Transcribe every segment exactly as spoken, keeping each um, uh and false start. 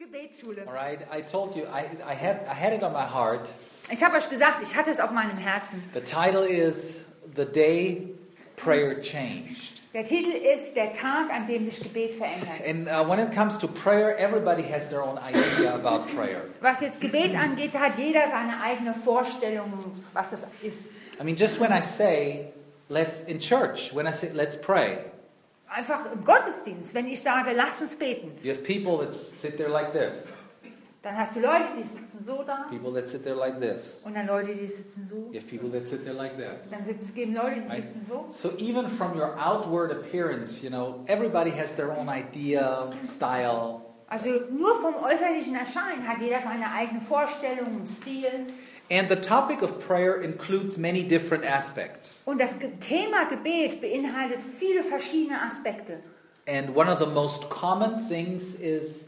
Gebetsschule. All right, I told you I, I had I had it on my heart. Ich habe euch gesagt, ich hatte es auf meinem Herzen. The title is The Day Prayer Changed. Der Titel ist Der Tag, an dem sich Gebet verändert. And uh, when it comes to prayer, everybody has their own idea about prayer. Was jetzt Gebet angeht, hat jeder seine eigene Vorstellung, was das ist. I mean, just when I say let's in church, when I say let's pray, Einfach im Gottesdienst, wenn ich sage, lass uns beten, you have people that sit there like this, dann hast du Leute, die sitzen so da people that sit there like this, und dann Leute, die sitzen so. you have people that sit there like this. Dann sitzen, es geben Leute, die Right. sitzen so. So even from your outward appearance, you know, everybody has their own idea, style. Also nur vom äußerlichen Erscheinen hat jeder seine eigene Vorstellung und Stil. And the topic of prayer includes many different aspects. Und das Ge- Thema Gebet beinhaltet viele verschiedene Aspekte. And one of the most common things is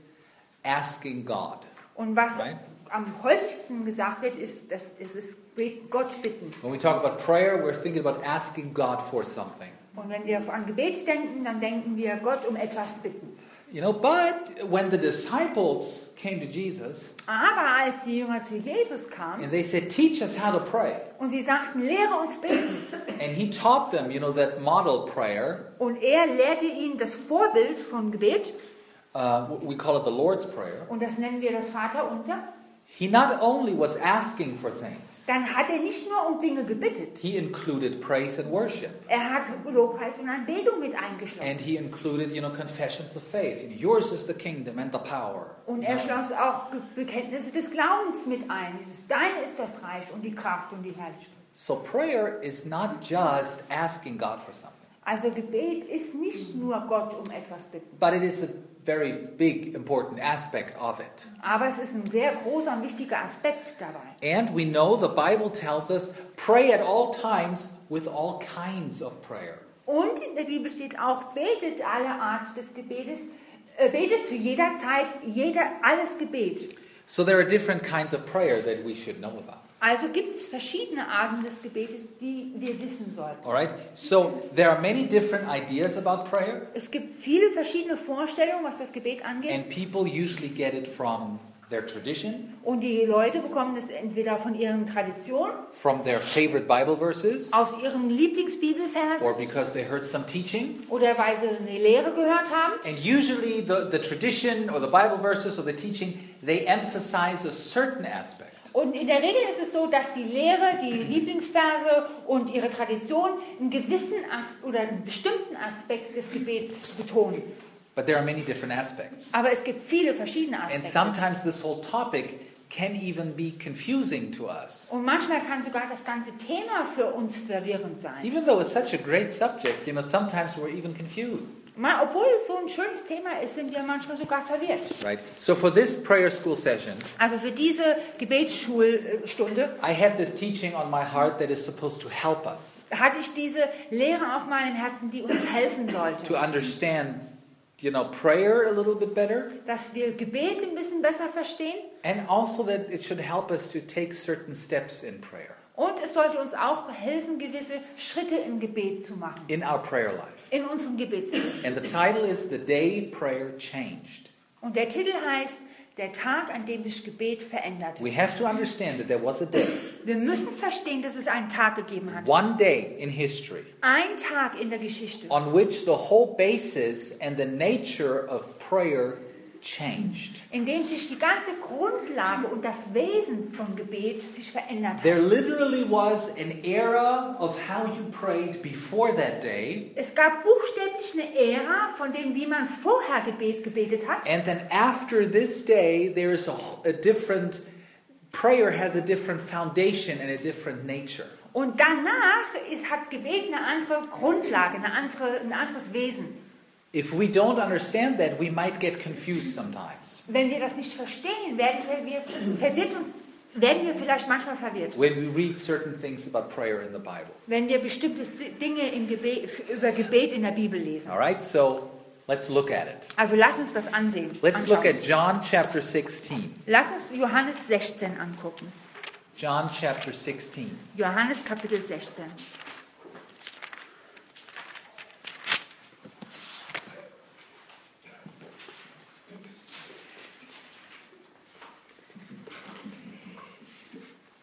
asking God. Und was Right. am häufigsten gesagt wird, ist, dass es ist Gott bitten. When we talk about prayer, we're thinking about asking God for something. Und wenn wir an Gebet denken, dann denken wir Gott um etwas bitten. You know, but when the disciples came to Jesus Aber als die Jünger zu Jesus kamen and they said, teach us how to pray. und sie sagten, lehre uns beten. And he taught them, you know, that model prayer. Und er lehrte ihnen das Vorbild von Gebet. Uh, we call it the Lord's Prayer. Und das nennen wir das Vaterunser. He not only was asking for things, Dann hat er nicht nur um Dinge gebittet. he included praise and worship. Er hat Lobpreis und Anbetung mit And eingeschlossen. he included, you know, confessions of faith. Yours is the kingdom and the power. Und er schloss auch Ge- Bekenntnisse des Glaubens mit ein. Dieses, Dein ist das Reich und die Kraft und die Herrlichkeit. So prayer is not just asking God for something, Also Gebet ist nicht nur Gott um etwas bitten. but it is a very big, important aspect of it. Aber es ist ein sehr großer und wichtiger Aspekt dabei. And we know the Bible tells us, pray at all times with all kinds of prayer. Und in der Bibel steht auch, betet alle Art des Gebetes, äh, betet zu jeder Zeit, jeder, alles Gebet. So there are different kinds of prayer that we should know about. Also gibt es verschiedene Arten des Gebetes, die wir wissen sollten. All right? So there are many different ideas about prayer, Es gibt viele verschiedene Vorstellungen, was das Gebet angeht. and people usually get it from their tradition, Und die Leute bekommen es entweder von ihren Traditionen, from their favorite Bible verses, aus ihrem Lieblingsbibelvers or because they heard some teaching. oder weil sie eine Lehre gehört haben. And usually the, the tradition or the Bible verses or the teaching, they emphasize a certain aspect. Und in der Regel ist es so, dass die Lehre, die Lieblingsverse und ihre Tradition einen gewissen As- oder einen bestimmten Aspekt des Gebets betonen. But there are many different aspects. Aber es gibt viele verschiedene And Aspekte. sometimes this whole topic can even be confusing to us. Und manchmal kann sogar das ganze Thema für uns verwirrend sein. Even though it's such a great subject, you know, sometimes we're even confused. Mal, obwohl es so ein schönes Thema ist, sind wir manchmal sogar verwirrt. Right? So for this prayer school session, Also für diese Gebetsschulstunde I have this teaching on my heart that is supposed to help us hatte ich diese Lehre auf meinem Herzen, die uns helfen to sollte. understand, you know, prayer a little bit better, Dass wir Gebet ein bisschen besser verstehen. and also that it should help us to take certain steps in prayer, Und es sollte uns auch helfen, gewisse Schritte im Gebet zu machen. in our prayer life. In unserem Gebetsleben. And the title is The Day Prayer Changed. Und der Titel heißt, der Tag, an dem sich Gebet veränderte. We have to understand that there was a day, Wir müssen verstehen, dass es einen Tag gegeben hat. one day in history, Ein Tag in der Geschichte, on which the whole basis and the nature of prayer changed. in dem sich die ganze Grundlage und das Wesen von Gebet sich verändert There hat. literally was an era of how you prayed before that day, Es gab buchstäblich eine Ära von dem, wie man vorher Gebet gebetet hat. and then after this day, there's a, a different, prayer has a different foundation and a different nature. Und danach ist, hat Gebet eine andere Grundlage, eine andere, ein anderes Wesen. If we don't understand that, we might get confused sometimes. Wenn wir das nicht verstehen, werden wir, verwirrt uns, werden wir vielleicht manchmal verwirrt. When we read certain things about prayer in the Bible. Wenn wir bestimmte Dinge im Gebet, über Gebet in der Bibel lesen. All right, so let's look at it. Also lass uns das ansehen. Let's anschauen. look at John chapter sixteen. Lass uns Johannes sechzehn angucken. John chapter sixteen. Johannes Kapitel sechzehn.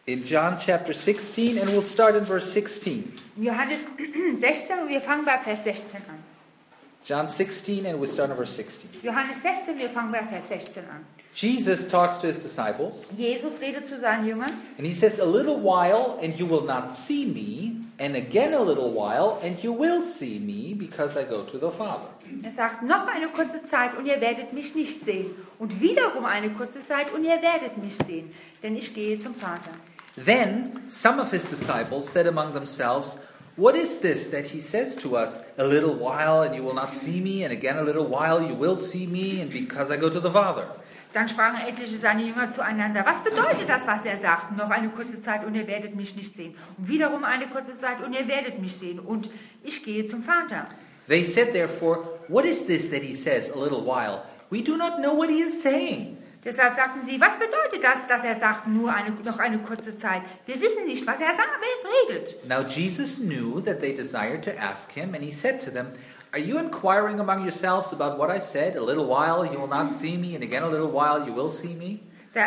in John chapter sixteen, and we'll start in verse sixteen. Johannes sechzehn und wir fangen bei Vers sechzehn an. John sixteen, and we'll start in verse sixteen. Johannes sechzehn, wir fangen bei Vers sechzehn an. Jesus talks to his disciples, Jesus redet zu seinen Jüngern and he says, "A little while, and you will not see me, and again a little while, and you will see me, because I go to the Father." Er sagt, noch eine kurze Zeit und ihr werdet mich nicht sehen. Und wiederum eine kurze Zeit und ihr werdet mich sehen, denn ich gehe zum Vater. Then some of his disciples said among themselves, "What is this that he says to us, a little while and you will not see me, and again a little while you will see me, and because I go to the Father?" Dann sprachen etliche seiner Jünger zueinander, was bedeutet das, was er sagt? Noch eine kurze Zeit und ihr werdet mich nicht sehen. Und wiederum eine kurze Zeit und ihr werdet mich sehen. Und ich gehe zum Vater. They said therefore, "What is this that he says, a little while? We do not know what he is saying." Deshalb sagten sie, was bedeutet das, dass er sagt, nur eine, noch eine kurze Zeit? Wir wissen nicht, was er sagt, redet. Now Jesus knew that they desired to ask him, and he said to them, "Are you inquiring among yourselves about what I said? A little while you will not see me, and again a little while you will see me?" Da,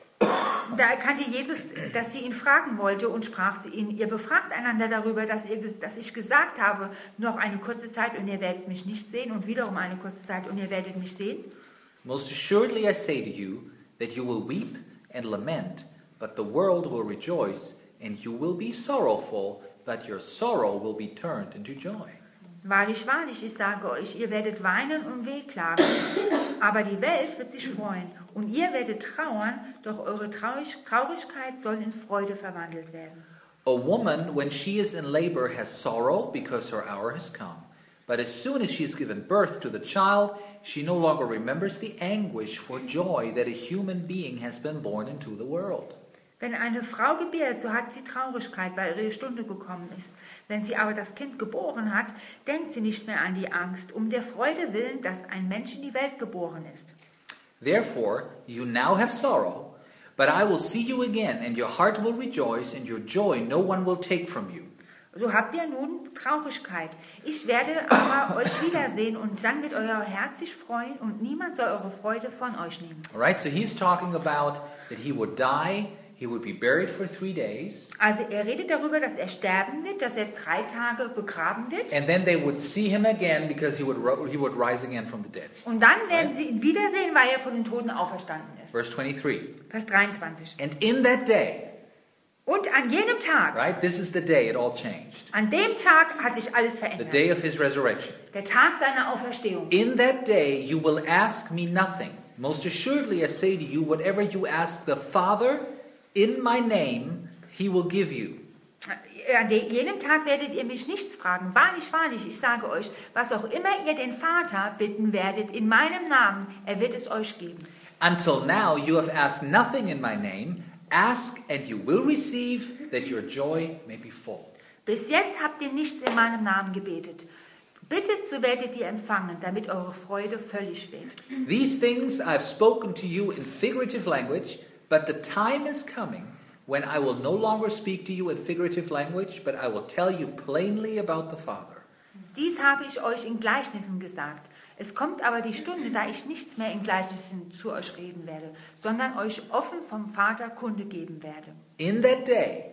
da erkannte Jesus, dass sie ihn fragen wollte und sprach zu ihnen, ihr befragt einander darüber, dass, ihr, dass ich gesagt habe, noch eine kurze Zeit und ihr werdet mich nicht sehen und wiederum eine kurze Zeit und ihr werdet mich sehen. "Most assuredly I say to you, that you will weep and lament, but the world will rejoice, and you will be sorrowful, but your sorrow will be turned into joy." Wahrlich, wahrlich, ich sage euch, ihr werdet weinen und wehklagen, aber die Welt wird sich freuen. Und ihr werdet trauern, doch eure Traurig- Traurigkeit soll in Freude verwandelt werden. "A woman, when she is in labor, has sorrow, because her hour has come. But as soon as she has given birth to the child, she no longer remembers the anguish for joy that a human being has been born into the world." Wenn eine Frau gebärt, so hat sie Traurigkeit, weil ihre Stunde gekommen ist. Wenn sie aber das Kind geboren hat, denkt sie nicht mehr an die Angst, um der Freude willen, dass ein Mensch in die Welt geboren ist. "Therefore you now have sorrow, but I will see you again, and your heart will rejoice, and your joy no one will take from you." So habt ihr nun Traurigkeit. Ich werde aber euch wiedersehen und dann wird euer Herz sich freuen und niemand soll eure Freude von euch nehmen. All right, so he's talking about that he would die, he would be buried for three days, Also er redet darüber, dass er sterben wird, dass er drei Tage begraben wird. and then they would see him again because he would ro- he would rise again from the dead. Und dann werden sie ihn wiedersehen, weil er von den Toten auferstanden ist. Verse twenty-three. Vers dreiundzwanzig. "And in that day," Und an jenem Tag, right, this is the day it all changed. an dem Tag hat sich alles The verändert. day of his resurrection. Der Tag seiner Auferstehung. "In that day you will ask me nothing. Most assuredly I say to you, whatever you ask the Father in my name, he will give you." An de- jenem Tag werdet ihr mich nichts fragen. Wahrlich, wahrlich, ich sage euch, was auch immer ihr den Vater bitten werdet in meinem Namen, er wird es euch geben. "Until now you have asked nothing in my name. Ask and you will receive, that your joy may be full." Bis jetzt habt ihr nichts in meinem Namen gebetet. Bittet, so werdet ihr empfangen, damit eure Freude völlig wird. "These things I have spoken to you in figurative language, but the time is coming when I will no longer speak to you in figurative language, but I will tell you plainly about the Father." Dies habe ich euch in Gleichnissen gesagt. Es kommt aber die Stunde, da ich nichts mehr in Gleichnissen zu euch reden werde, sondern euch offen vom Vater Kunde geben werde. "In that day,"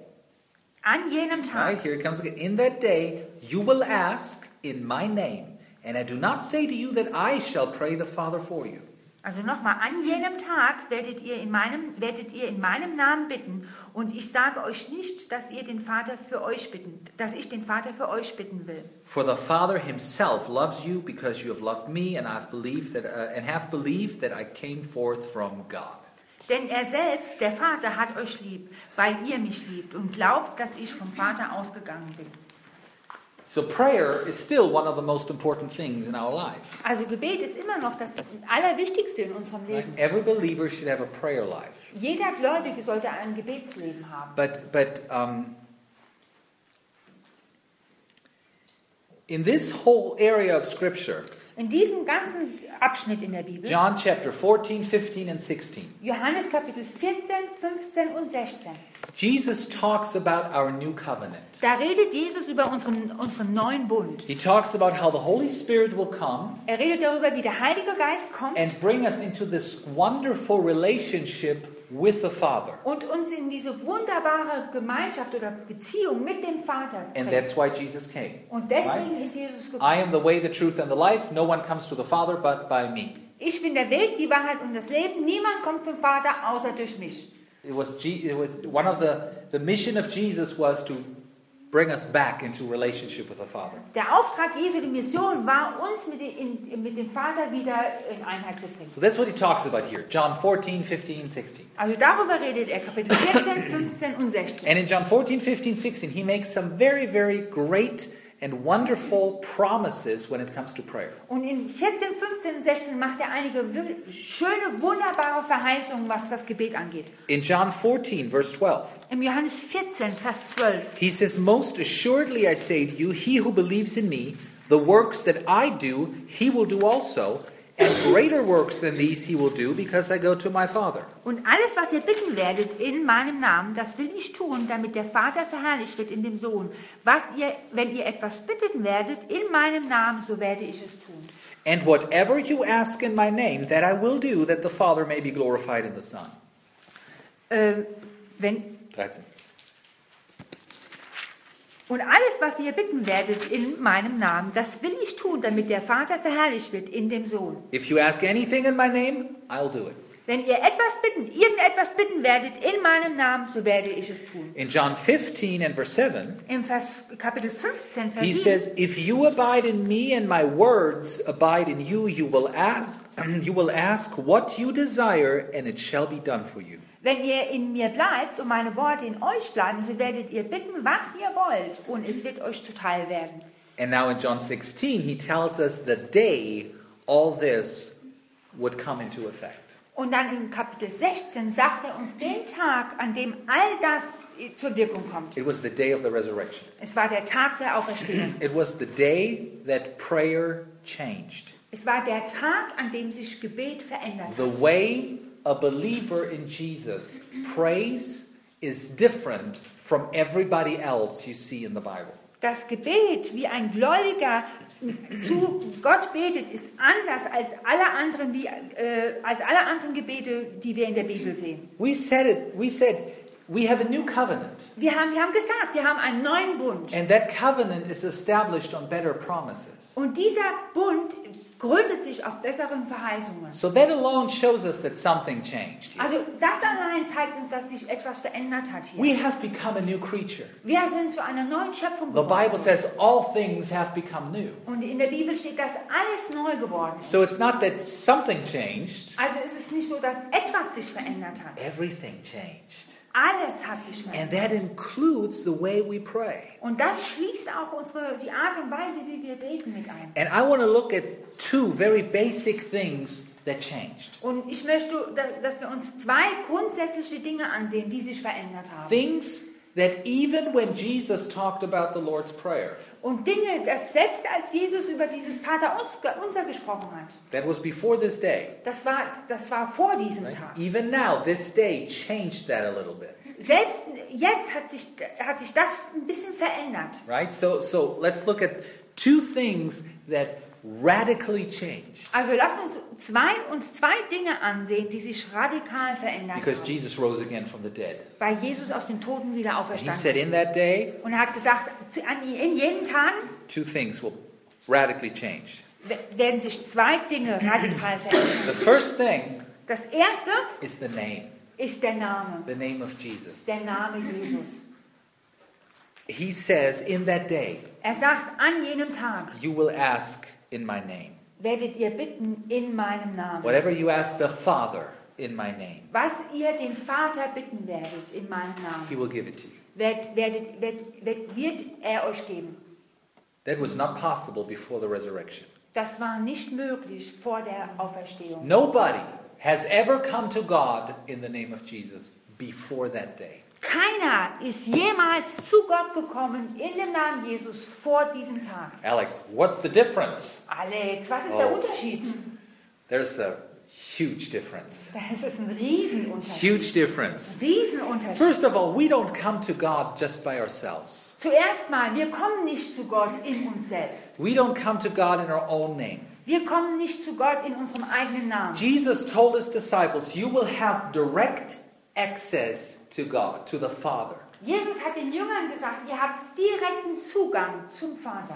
An jenem right, Tag, here it comes again. "In that day you will ask in my name, and I do not say to you that I shall pray the Father for you." also nochmal, an jenem Tag werdet ihr, in meinem, werdet ihr in meinem Namen bitten und ich sage euch nicht, dass ihr den Vater für euch bitten, dass ich den Vater für euch bitten will. "For the Father himself loves you because you have loved me and I've believed that uh, and have believed that I came forth from God." Denn er selbst, der Vater, hat euch lieb, weil ihr mich liebt und glaubt, dass ich vom Vater ausgegangen bin. So prayer is still one of the most important things in our life. Also Gebet ist immer noch das Allerwichtigste in unserem Right? Leben. Every believer should have a prayer life. Jeder Gläubige sollte ein Gebetsleben haben. But but um, in this whole area of Scripture, In diesem ganzen Abschnitt in der Bibel. John chapter fourteen, fifteen, and sixteen. Johannes Kapitel vierzehn, fünfzehn und sechzehn. Jesus talks about our new covenant. Da redet Jesus über unseren, unseren neuen Bund. He talks about how the Holy Spirit will come Er redet darüber, wie der Heilige Geist kommt and bring us into this wonderful relationship with the Father. und uns in diese wunderbare Gemeinschaft oder Beziehung mit dem Vater And bringt. that's why Jesus came. Und deswegen Right? ist Jesus I gekommen. am the way, the truth, and the life. No one comes to the Father but by me. Ich bin der Weg, die Wahrheit und das Leben. Niemand kommt zum Vater außer durch mich. It was, G- it was one of the, the mission of Jesus was to bring us back into relationship with the Father. Der Auftrag Jesu, die Mission war, uns mit, den, in, mit dem Vater wieder in Einheit zu bringen. So that's what he talks about here. John fourteen, fifteen, sixteen. Also darüber redet er, Kapitel vierzehn, fünfzehn und sechzehn. And in John fourteen, fifteen, sixteen, he makes some very, very great and wonderful promises when it comes to prayer. Und in vierzehn, fünfzehn und sechzehn macht er einige wir- schöne, wunderbare Verheißungen, was das Gebet angeht. In John fourteen, verse twelve, Im Johannes vierzehn, Vers zwölf. he says, "Most assuredly I say to you, he who believes in me, the works that I do, he will do also, and greater works than these he will do, because I go to my Father." Und alles, was ihr bitten werdet in meinem Namen, das will ich tun, damit der Vater verherrlicht wird in dem Sohn. Was ihr, wenn ihr etwas bitten werdet in meinem Namen, so werde ich es tun. And whatever you ask in my name, that I will do, that the Father may be glorified in the Son. Ähm, wenn, dreizehn. und alles, was ihr bitten werdet in meinem Namen, das will ich tun, damit der Vater verherrlicht wird in dem Sohn. If you ask anything in my name, I'll do it. Wenn ihr etwas bitten, irgendetwas bitten werdet in meinem Namen, so werde ich es tun. In John fifteen and verse seven, Im Vers, Kapitel fünfzehn, Vers he sieben, says, "If you abide in me and my words abide in you, you will ask, you will ask what you desire, and it shall be done for you." wenn ihr in mir bleibt und meine Worte in euch bleiben, so werdet ihr bitten, was ihr wollt, und es wird euch zuteil werden. And now in John sixteen, he tells us the day all this would come into effect. Und dann in Kapitel sechzehn sagt er uns den Tag, an dem all das zur Wirkung kommt. It was the day of the resurrection. Es war der Tag der Auferstehung. It was the day that prayer changed. Es war der Tag, an dem sich Gebet verändert hat. The way a believer in Jesus prays is different from everybody else you see in the Bible. Das Gebet, wie ein Gläubiger zu Gott betet, ist anders als alle anderen, wie, äh, als alle anderen Gebete, die wir in der Bibel sehen. We said it, we said we have a new covenant. Wir haben, wir haben gesagt, wir haben einen neuen Bund. And that covenant is established on better promises. Und dieser Bund gründet sich auf besseren Verheißungen. So that alone shows us that something changed. here. Also das allein zeigt uns, dass sich etwas verändert hat hier. We have become a new creature. Wir sind zu einer neuen Schöpfung The Bible geworden. says all things have become new. Und in der Bibel steht, dass alles neu geworden ist. So it's not that something changed, Also ist es nicht so, dass etwas sich verändert hat. everything changed. Alles hat sich And verändert. that includes the way we pray. Und das schließt auch unsere, die Art und Weise, wie wir beten, mit ein. And I want to look at two very basic things that changed. Und ich möchte, da- dass wir uns zwei grundsätzliche Dinge ansehen, die sich verändert haben. Things that even when Jesus talked about the Lord's Prayer, Und Dinge, dass selbst als Jesus über dieses Vaterunser gesprochen hat, that was before this day. das war, das war vor diesem Right? Tag. Even now, this day changed that a little bit. Selbst jetzt hat sich, hat sich das ein bisschen verändert. Right? So, so let's look at two things that radically changed. Also lasst uns zwei, uns zwei Dinge ansehen, die sich radikal verändert Because haben. Jesus rose again from the dead. Weil Jesus aus den Toten wieder And he auferstanden said in ist. that day, Und er hat gesagt, an- in jedem Tag two things will radically change. werden sich zwei Dinge radikal verändern. The first thing Das erste is the name, ist der Name. the name of Jesus. Der Name Jesus. He says in that day, Er sagt, an jenem Tag you will ask in my name. werdet ihr bitten in meinem Namen. Whatever you ask the Father in my name, Was ihr den Vater bitten werdet in meinem he Namen, will give it to you. wird, werdet, wird, wird, wird er euch geben. That was not possible before the resurrection. Das war nicht möglich vor der Auferstehung. Nobody has ever come to God in the name of Jesus before that day. Keiner ist jemals zu Gott gekommen in dem Namen Jesus vor diesem Tag. Alex, what's the difference? Alex, was ist der Oh. Unterschied? There's a huge difference. Das ist ein Riesenunterschied. Huge difference. Riesenunterschied. First of all, we don't come to God just by ourselves. Zuerst mal, wir kommen nicht zu Gott in uns selbst. We don't come to God in our own name. Wir kommen nicht zu Gott in unserem eigenen Namen. Jesus told his disciples, you will have direct access to God, to the Father. Jesus hat den Jüngern gesagt, ihr habt direkten Zugang zum Vater.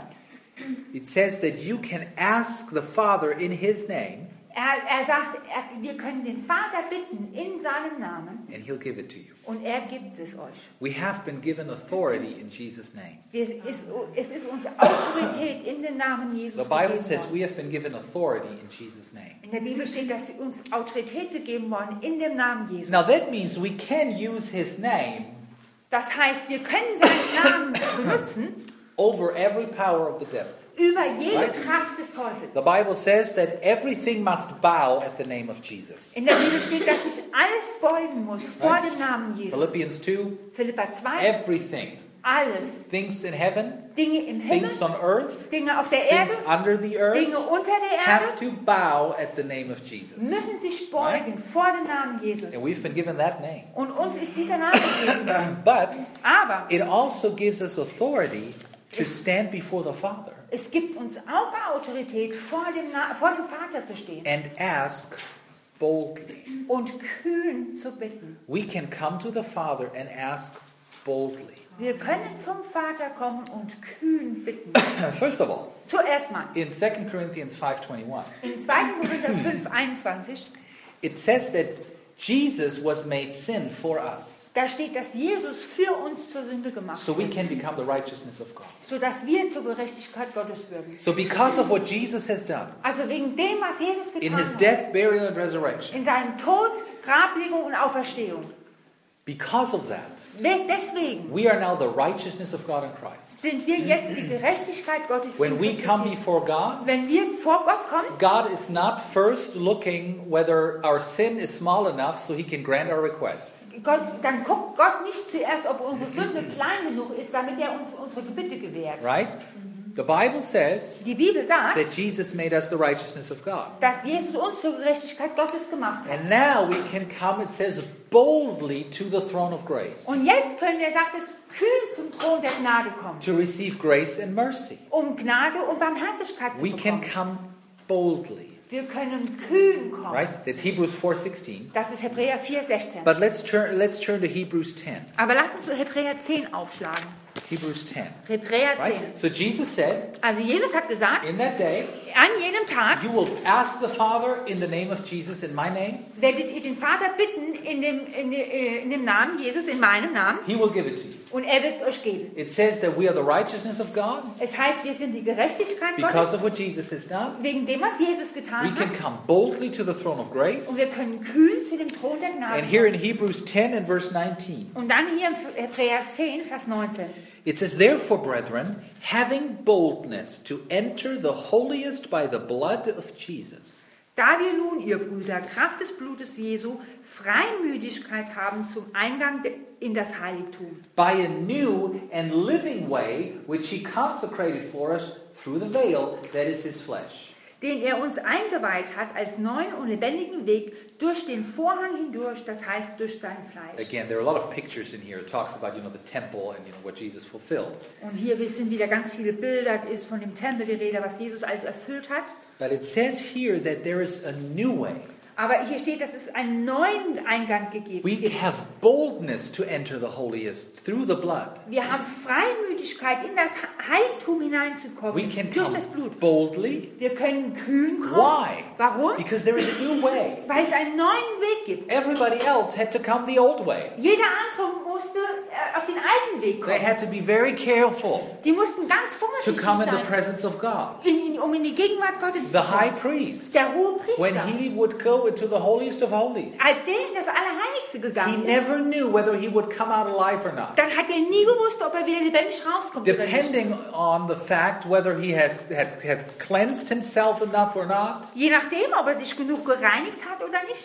It says that you can ask the Father in his name, Er, er sagt, er, wir können den Vater bitten in seinem Namen and he'll give it to you. und er gibt es euch. We have been given authority in Jesus' name. Es ist, es ist uns Autorität in den Namen Jesus The Bible gegeben says worden. we have been given authority in Jesus' name. In der Bibel steht, dass uns Autorität gegeben worden in dem Namen Jesus. Now that means we can use his name Das heißt, wir können seinen Namen benutzen over every power of the devil. über jede Right. Kraft des Teufels. The Bible says that everything must bow at the name of Jesus. In der Bibel steht, dass sich alles beugen muss vor Right. dem Namen Jesus. Philippians two, Philipper zwei, everything, alles. things in heaven, Dinge im Himmel, things on earth, Dinge auf der Erde, things under the earth, Dinge unter der have Erde, to bow at the name of Jesus. müssen sich beugen vor dem Namen Jesus. And we've been given that name. Und uns ist dieser Name gegeben worden. But Aber it also gives us authority to stand before the Father es gibt uns auch Autorität, vor dem, Na vor dem Vater zu stehen and ask boldly. und kühn zu bitten. We can come to the Father and ask boldly. Wir können zum Vater kommen und kühn bitten. First of all, Zuerst mal, in Second Corinthians five twenty-one, in zweiter Korinther fünf, einundzwanzig, it says that Jesus was made sin for us, da steht, dass Jesus für uns zur Sünde gemacht so we wurde, can become the righteousness of God. sodass wir zur Gerechtigkeit Gottes würden. So because of what Jesus has done Also wegen dem, was Jesus in getan his hat, death, burial, and resurrection, in seinem Tod, Grablegung und Auferstehung. because of that, Deswegen we are now the righteousness of God in Christ. sind wir jetzt die Gerechtigkeit Gottes in When we Christus come Jesus. before God, Wenn wir vor Gott kommen, God is not first looking whether our sin is small enough so he can grant our request. Gott, dann guckt Gott nicht zuerst, ob unsere Sünde klein genug ist, damit er uns unsere Gebete gewährt. Right? The Bible says Die Bibel sagt, that Jesus made us the righteousness of God. dass Jesus uns zur Gerechtigkeit Gottes gemacht hat. And now we can come, it says, boldly to the throne of grace Und jetzt können wir, sagt es, kühn zum Thron der Gnade kommen, to receive grace and mercy. um Gnade und Barmherzigkeit zu We can bekommen. come boldly. Wir können kühn kommen. Right? That's Hebrews four sixteen. Das ist Hebräer vier, sechzehn. But let's turn let's turn to Hebrews ten. Aber lass uns Hebräer zehn aufschlagen. Hebrews ten. Hebräer zehn. Right? So Jesus said, Also Jesus hat gesagt, in that day, an jenem Tag you will ask the Father in the name of Jesus, in my name. werdet ihr den Vater bitten in dem, in, de- in dem Namen Jesus, in meinem Namen, He will give it to you. und er wird es euch geben. It says that we are the righteousness of God Es heißt, wir sind die Gerechtigkeit because Gottes, of what Jesus has done. wegen dem, was Jesus We getan can hat. come boldly to the throne of grace. Und wir können kühn zu dem Thron der Gnade And here in kommen. Hebrews ten and verse nineteen, Und dann hier im Hebräer zehn, Vers neunzehn. it says, therefore, brethren, having boldness to enter the holiest by the blood of Jesus, Da wir nun, ihr Brüder, Kraft des Blutes Jesu, Freimütigkeit haben zum Eingang de- in das Heiligtum, by a new and living way which he consecrated for us through the veil that is his flesh. den er uns eingeweiht hat als neuen und lebendigen Weg durch den Vorhang hindurch, das heißt durch sein Fleisch. Again, there are a lot of pictures in here. It talks about, you know, the temple and, you know, what Jesus fulfilled. Und hier sind wieder ganz viele Bilder, ist von dem Tempel die Rede, was Jesus alles erfüllt hat. But it says here that there is a new way. Aber hier steht, dass es einen neuen Eingang gegeben We gibt. have boldness to enter the holiest through the blood. Wir haben Freimütigkeit, in das Heiligtum We hineinzukommen, can durch come das Blut. boldly. Wir können kühn kommen. Why? Warum? Because there is a new way. Weil es einen neuen Weg gibt. Everybody else had to come the old way. Jeder andere musste äh, auf den alten Weg They kommen. had to be very careful Die mussten ganz to vorsichtig come in the sein, presence of God. in, in, um in die Gegenwart Gottes The zu high kommen. priest, Der hohe when Priester, he would go into the holiest of holies, als der in das Allerheiligste he gegangen ist, never knew whether he would come out alive or not, dann hat er nie gewusst, ob er wieder lebendig rauskommt oder nicht. depending on the fact whether he has, has, has cleansed himself enough or not. Je nachdem, ob er sich genug gereinigt hat oder nicht.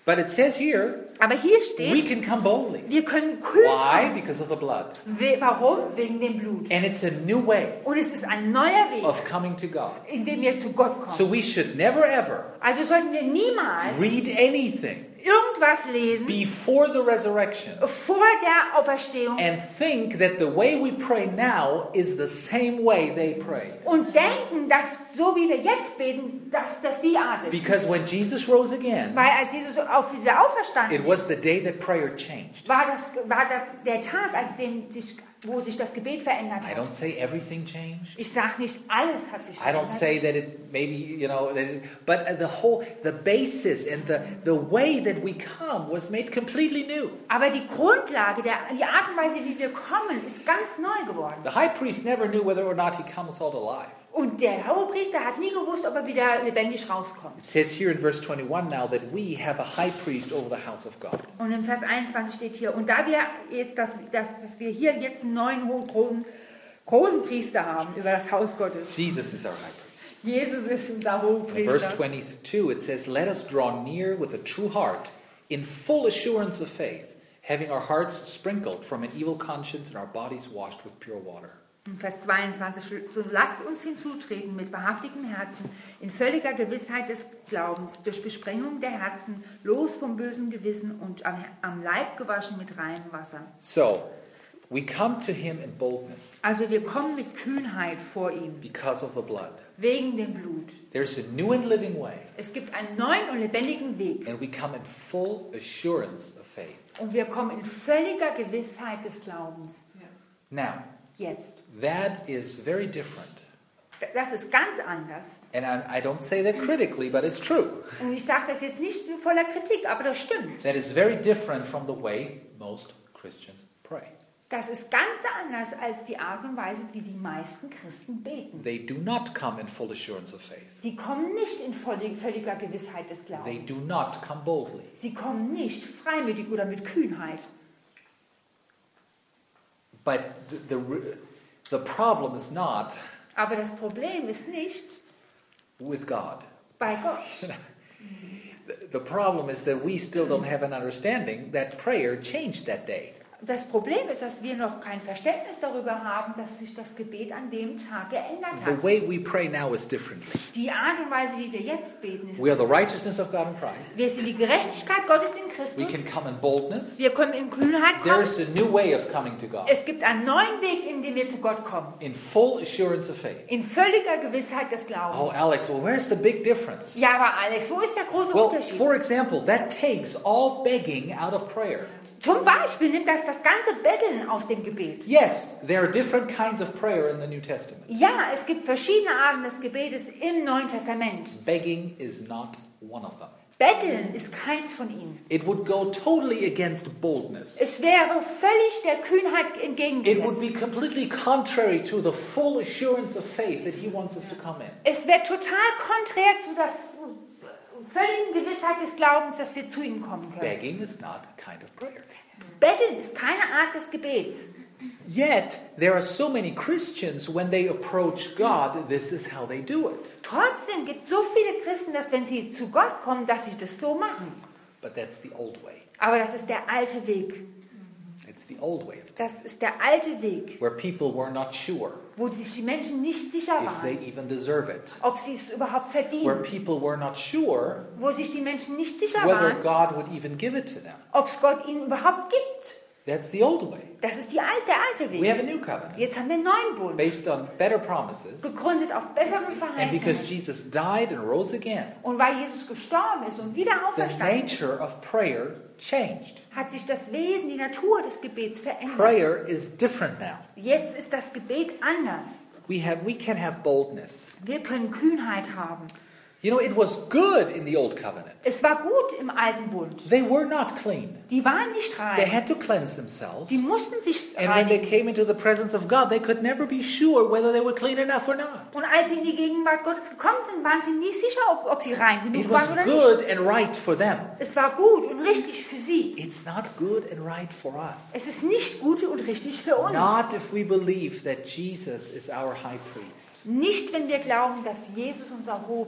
But it says here, Aber hier we steht, can come boldly. wir können kühl Why? kommen. Because of the blood. We- Warum? Wegen dem Blut. And it's a new way Und es ist ein neuer Weg, of coming to God. in dem wir zu Gott kommen. So we should never ever Also sollten wir niemals read anything irgendwas lesen before the resurrection vor der Auferstehung and think that the way we pray now is the same way they prayed. und denken, dass so wie wir jetzt beten, dass das die Art ist. Because when Jesus rose again, Weil als Jesus auch wieder auferstanden it was the day that prayer changed. war das, war das der Tag, als dem sich, wo sich das Gebet verändert I hat. don't say everything changed. Ich sage nicht, alles hat sich I don't verändert. say that it maybe, you know, that it, but the whole, the basis and the, the way that we come was made completely new. Aber die Grundlage, der, die Art und Weise, wie wir kommen, ist ganz neu geworden. The high priest never knew whether or not he comes out alive. Und der Hohepriester hat nie gewusst, ob er wieder lebendig rauskommt. It says here in verse twenty-one now that we have a high priest over the house of God. Und im Vers einundzwanzig steht hier, und da wir jetzt, dass, dass, dass wir hier jetzt einen neuen hohen, großen, großen Priester haben über das Haus Gottes. Jesus is our high priest. Jesus ist unser In Hohepriester. verse twenty-two it says, let us draw near with a true heart in full assurance of faith, having our hearts sprinkled from an evil conscience and our bodies washed with pure water. In Vers zweiundzwanzig, so lasst uns hinzutreten mit wahrhaftigem Herzen, in völliger Gewissheit des Glaubens, durch Besprengung der Herzen, los vom bösen Gewissen und am, am Leib gewaschen mit reinem Wasser. So, we come to him in boldness Also wir kommen mit Kühnheit vor ihm, because of the blood. wegen dem Blut. There's a new and living way, Es gibt einen neuen und lebendigen Weg. and we come in full assurance of faith. Und wir kommen in völliger Gewissheit des Glaubens. Now, Jetzt. that is very different. Das ist ganz anders. And I, I don't say that critically, but it's true. Und ich sage das jetzt nicht voller Kritik, aber das stimmt. That is very different from the way most Christians pray. Das ist ganz anders als die Art und Weise, wie die meisten Christen beten. They do not come in full assurance of faith. Sie kommen nicht in völlig- völliger Gewissheit des They Glaubens. do not come boldly. Sie kommen nicht freimütig oder mit Kühnheit. But the, the, the problem is not Aber das Problem ist nicht with God. bei Gott. The- The problem is that we still don't have an understanding that prayer changed that day. Das Problem ist, dass wir noch kein Verständnis darüber haben, dass sich das Gebet an dem Tag geändert The hat. way we pray now is differently. Die Art und Weise, wie wir jetzt beten, ist We are the righteousness of God in Christ. wir sind die Gerechtigkeit Gottes in We Christus. can come in boldness. Wir können in Kühnheit There kommen. is a new way of coming to God. Es gibt einen neuen Weg, in dem wir zu Gott kommen. In full assurance of faith. In völliger Gewissheit des Oh, Glaubens. Alex, well, where's the big difference? Ja, aber Alex, wo ist der große Well, Unterschied? for example, that takes all begging out of prayer. Zum Beispiel nimmt das das ganze Betteln aus dem Gebet. Yes, there are different kinds of prayer in the New Testament. Ja, es gibt verschiedene Arten des Gebetes im Neuen Testament. Begging is not one of them. Betteln ist keins von ihnen. It would go totally against boldness. Es wäre völlig der Kühnheit It would entgegengesetzt. be completely contrary to the full assurance of faith that he wants us to come in. Es wäre total konträr zu der völligen Gewissheit des Glaubens, dass wir zu ihm kommen können. Begging is not a kind of prayer. Betteln ist keine Art des Gebets. Yet, there are so many Christians, when they approach God, this is how they do it. Trotzdem gibt es so viele Christen, dass wenn sie zu Gott kommen, dass sie das so machen. But that's the old way. Aber das ist der alte Weg. It's the old way, Das ist der alte Weg, where people were not sure wo sich die Menschen nicht sicher if they waren, even deserve it. ob sie es überhaupt Where verdienen. people were not sure Wo sich die Menschen nicht sicher whether waren, God would even give it to them. ob es Gott ihnen überhaupt gibt. That's the old way. Das ist die alte, der alte We have a Weg. new covenant Jetzt haben wir einen neuen Bund, based on better promises. gegründet auf besseren And because Verheißungen. Jesus died and rose again, Und weil Jesus gestorben ist und wieder the auferstanden ist, nature of prayer changed. hat sich das Wesen, die Natur des Gebets verändert. Prayer is different now. Jetzt ist das Gebet anders. We have we can have boldness. Wir können Kühnheit haben. You know, it was good in the old covenant. Es war gut im alten Bund. They were not clean. Die waren nicht They rein. had to cleanse themselves. Die mussten sich And when they reinigen. came into the presence of God, they could never be sure whether they were clean enough or not. Und als sie in die Gegenwart Gottes gekommen sind, waren sie nie sicher, ob, ob sie rein genug It was waren oder nicht. good and right for them. Es war gut und richtig für sie. It's not good and right for us. Es ist nicht gut und richtig für uns. Not if we believe that Jesus is our high priest. Nicht, wenn wir glauben, dass Jesus unser Hohepriester That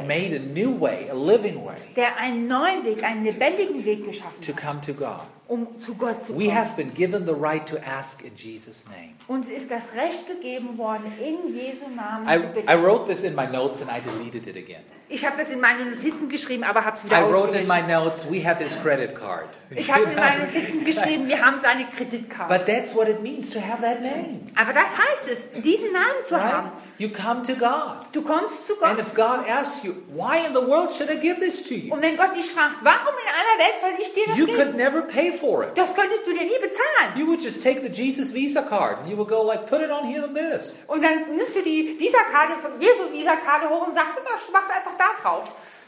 ist, made a new way, a living way der einen neuen Weg, einen lebendigen Weg geschaffen to hat, come to God. um zu Gott zu We kommen. have been given the right to ask in Jesus' name. Uns ist das Recht gegeben worden, in Jesu Namen I, zu bitten. I wrote this in my notes and I deleted it again. Ich habe das in meine Notizen geschrieben, aber habe es I wieder wrote in my ausgelöscht. notes, we have his credit card. Ich habe in meine Notizen geschrieben, wir haben seine Kreditkarte. But that's what it means to have that name. Aber das heißt es, diesen Namen zu Right? haben. You come to God. Du kommst zu And Gott. if God asks you, why in the world should I give this to you? Und wenn Gott dich fragt, warum in aller Welt soll ich dir das You could geben? never pay for it. Das könntest du dir nie bezahlen. You would just take the Jesus Visa card and you would go like, put it on here and this. Und dann nimmst du die Visa-Karte von Jesu Visa-Karte hoch und sagst, mach's einfach da drauf.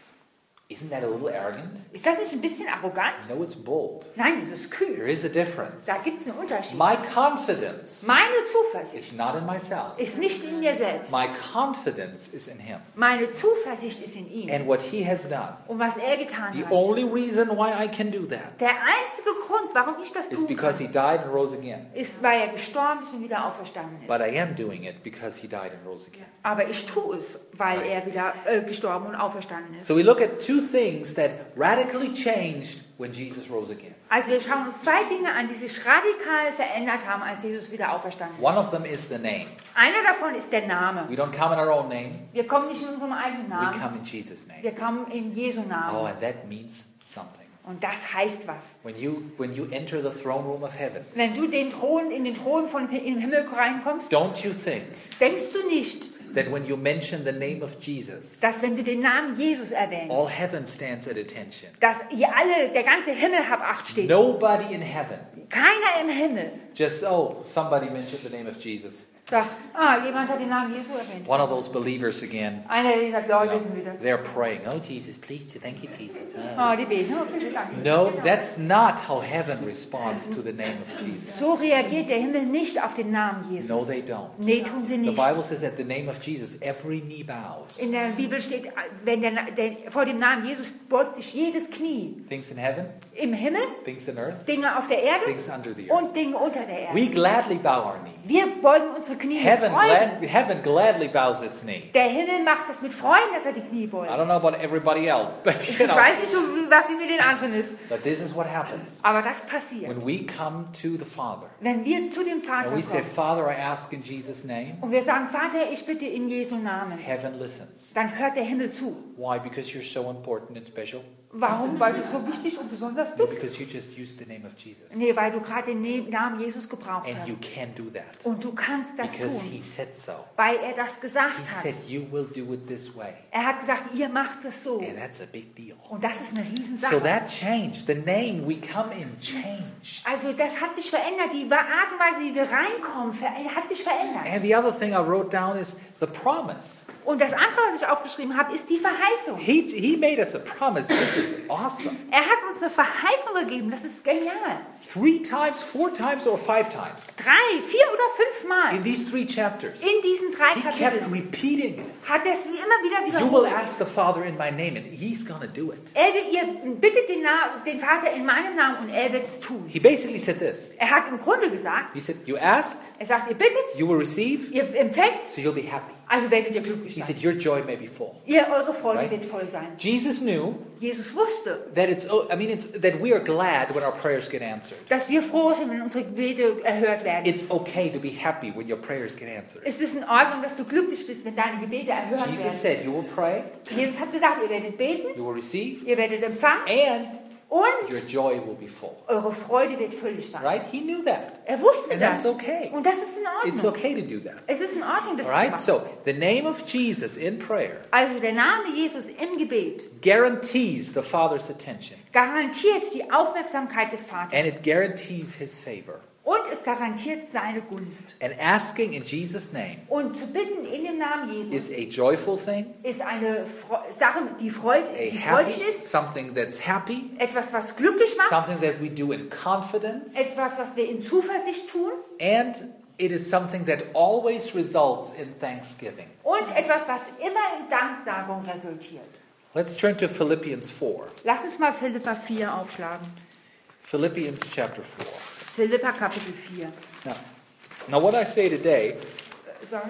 Isn't that a little arrogant? Ist das nicht ein bisschen arrogant? No, it's bold. Nein, das ist There kühl. is a difference. Da gibt es einen Unterschied. My confidence Meine Zuversicht is not in myself. ist nicht in mir selbst. My confidence is in Him Meine Zuversicht ist in ihm. and what He has done. Und was er getan The hat. only reason why I can do that Der einzige Grund, warum ich das is tun because He kann, died and rose again. ist, weil er gestorben ist und wieder auferstanden ist. But I am doing it because He died and rose again. Aber ich tue es, weil er wieder äh, gestorben und auferstanden ist. So we look at two things that radically changed when Jesus rose again. Also wir schauen uns zwei Dinge an, die sich radikal verändert haben, als Jesus wieder auferstanden ist. One of them is the name. Einer davon ist der Name. We don't come in our own name, Wir kommen nicht in unserem eigenen we Namen, come in Jesus' name. wir kommen in Jesu Oh, Namen. and that means something. Und das heißt was. When you when you enter the throne room of heaven, Wenn du den Thron, in den Thron von im Himmel reinkommst, don't you think denkst du nicht, that when you mention the name of Jesus, dass wenn du den Namen Jesus all erwähnst, heaven stands at attention? dass ihr alle, der ganze Himmel hab Acht steht. Nobody in heaven Keiner im Himmel just, oh, somebody mentioned the name of Jesus. sagt, ah, jemand hat den Namen Jesu erwähnt. One of those believers again. Einer dieser You know, Gläubigen wieder. they're praying, oh Jesus, please, thank you, Jesus. Oh. Ah, die beten. Oh, bitte, danke. No, that's not how heaven responds to the name of Jesus. So reagiert der Himmel nicht auf den Namen Jesus. No, they don't. Nee, tun sie The nicht. Bible says at the name of Jesus, every knee bows. In der Bibel steht, wenn der, der, vor dem Namen Jesus beugt sich jedes Knie. Things in heaven, Im Himmel, things in earth, Dinge auf der Erde things under the earth. und Dinge unter der We Erde. gladly bow our knee. Wir beugen unsere Knie mit Heaven, Freuden. glad, heaven gladly bows its knee. Der Himmel macht das mit Freuden, dass er die Knie I beugt. don't know about everybody else, but you Ich know. weiß nicht, was mit den anderen ist, But this is what happens aber das passiert. when we come to the Father Wenn wir zu dem Vater and we say, kommen Father, I ask in Jesus' name. und wir sagen, Vater, ich bitte in Jesu Namen, Heaven listens. dann hört der Himmel zu. Why? Because you're so important and special. Warum? Weil du so wichtig und besonders No, bist? because you just used the name of Jesus, Nee, weil du gerade den Ne- Namen Jesus gebraucht and you hast. can do that Und du kannst das because He tun, said so. weil er das gesagt He hat. said, "You will do it this way," Er hat gesagt, ihr macht es so. and that's a big deal. Und das ist eine So Riesensache. that changed. The name we come in changed. Also das hat sich verändert. Die Art und Weise, wie wir reinkommen, ver- hat sich verändert. And the other thing I wrote down is the promise. Und das andere, was ich aufgeschrieben habe, ist die Verheißung. He, he made us a promise. This is awesome. Er hat uns eine Verheißung gegeben. Das ist genial. Three times, four times, or five times Drei, vier oder fünf Mal in these three chapters. in diesen drei He kept Kapiteln repeating it. hat er es wie immer wieder You will wiederholt. ask the Father in my name, and He's going to do it. Er, ihr bittet den, Na- den Vater in meinem Namen und er wird es tun. He basically said this. Er hat im Grunde gesagt, He said, you ask, er sagt, ihr bittet, you will receive, ihr empfängt, so you'll be happy. also werdet ihr glücklich He sein. said, your joy may be full. Ihr, eure Freude Right. wird voll sein. Jesus knew Jesus wusste, that it's, oh, I mean, it's that we are glad when our prayers get answered. dass wir froh sind, wenn unsere Gebete erhört werden. It's okay to be happy when your prayers get answered. Es ist in Ordnung, dass du glücklich bist, wenn deine Gebete erhört Jesus werden. said, you will pray, Jesus hat gesagt, ihr werdet beten, you will receive, ihr werdet empfangen and und your joy will be full. eure Freude wird völlig sein. Right? He knew that. Er wusste And das. that's okay. Und das ist in It's Ordnung. okay to do that. Es ist in Ordnung, das All zu right? machen. So, the name of Jesus in prayer Also der Name Jesus im Gebet guarantees the Father's attention, garantiert die Aufmerksamkeit des and Vaters. it guarantees His favor. Und es garantiert seine Gunst. And asking in Jesus' name Und zu bitten in dem Namen is Jesus a joyful thing, ist eine Fre Sache, die, Freud, a die happy, freudig ist. something that's happy, Etwas, was glücklich macht. something that we do in confidence, Etwas, was wir in Zuversicht tun. and it is something that always results in thanksgiving. Und etwas, was immer in Danksagung resultiert. Let's turn to Philippians four. Lass uns mal Philippa vier aufschlagen. Philippians chapter four. Philippa Kapitel vier. Now, now what I say today, Sorry?